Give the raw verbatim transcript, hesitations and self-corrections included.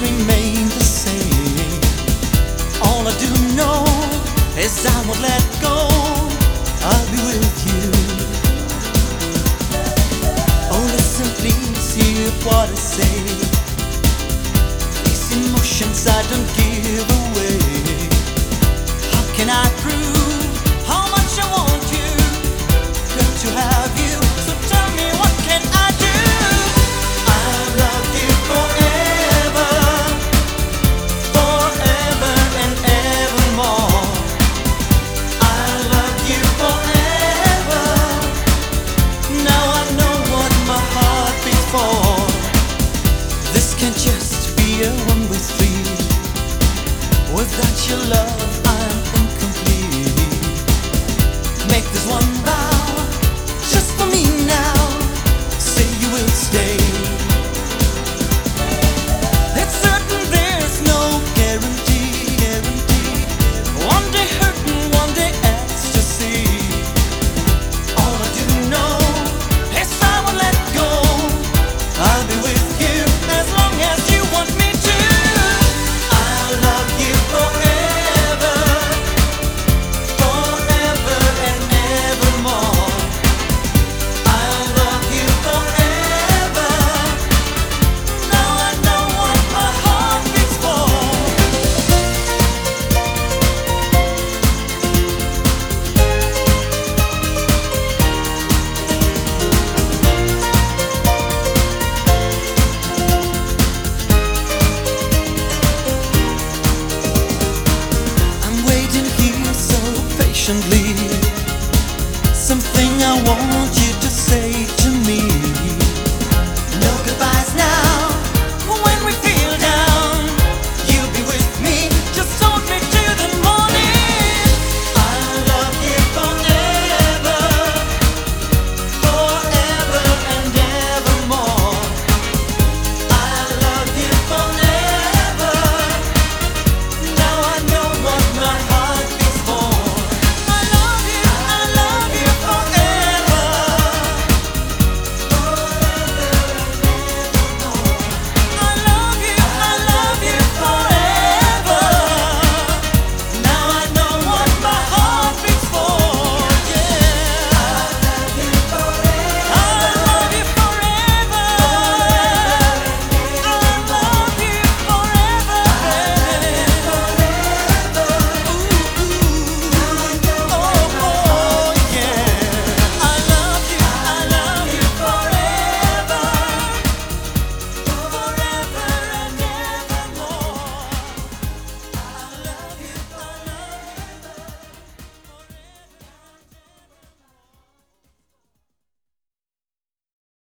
remain the same. All I do know is I won't let go. I'll be with you. Oh, listen, please hear what I say. These emotions I don't give away. How can I prove how much I want you? Got to have you. So tell me, what can I do? I love you forever, forever and evermore. I love you forever. Now I know what my heart beats for. This can't just be a one-way street. Without your love, I'm incomplete. Make this one vow, just for me now. Say you will stay.